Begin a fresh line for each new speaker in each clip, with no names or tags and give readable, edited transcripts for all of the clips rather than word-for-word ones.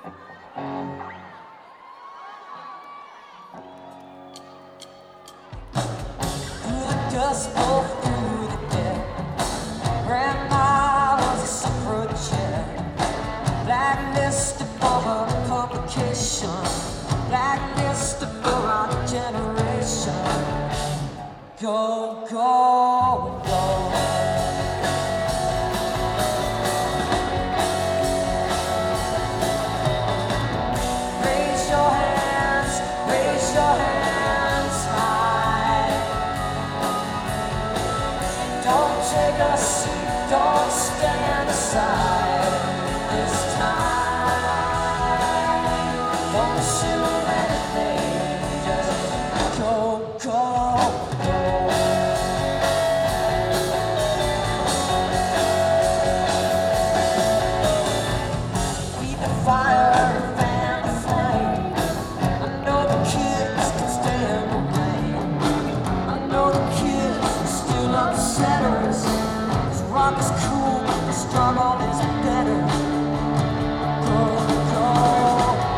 Dust bowl through the deck. Grandma was a suffragette. Blacklisted for her publication. Blacklisted for our generation. Go, go, go. Raise your hands high. Don't take a seat, don't stand aside this time. Don't assume anything, just go, go, go. Feed the fire and fan the flame. I know the kids can stay in the rain. I know the kids are still upsetters. Cause rock is cool, but the struggle is better. Go, go.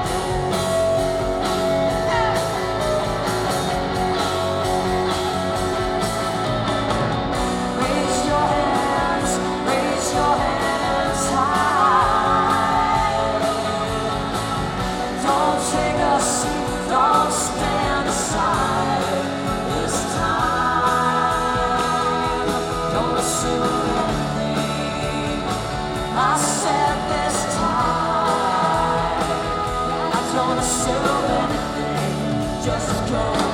Raise your hands high. Don't take a seat, don't stand aside this time. Don't assume anything. I said this time. I don't assume anything. Just go.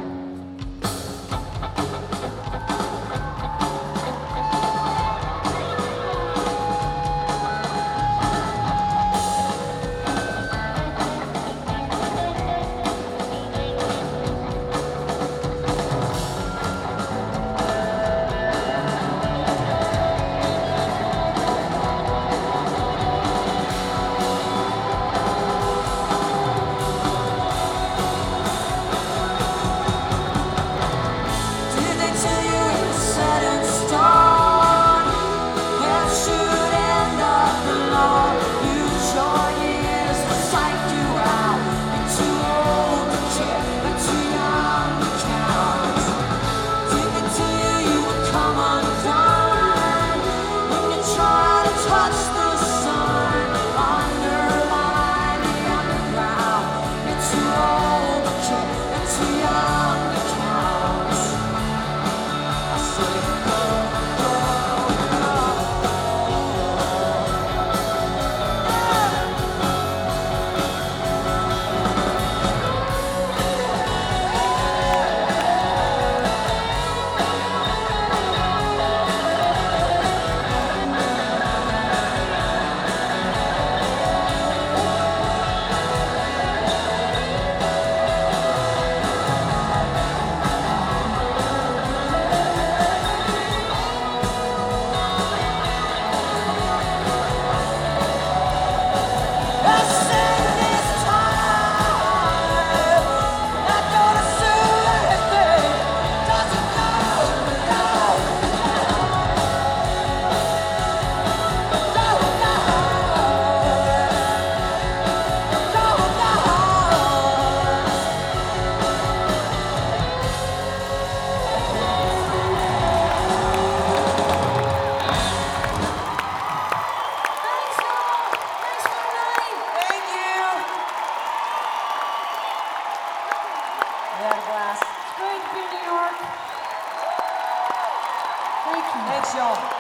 Did they tell you it's set in stone? It should end up alone. Use your years to psych you out. You're too old to care, but too young to count. Did they tell you you would come undone when you try to touch the sun? Underline the underground. You're too old to care, but too young to count. I say go, go, go. I said this time, I don't assume anything. Doesn't go, go, Thank you. We had a blast.
It's great to be in New York. Thank you.
Thanks, y'all.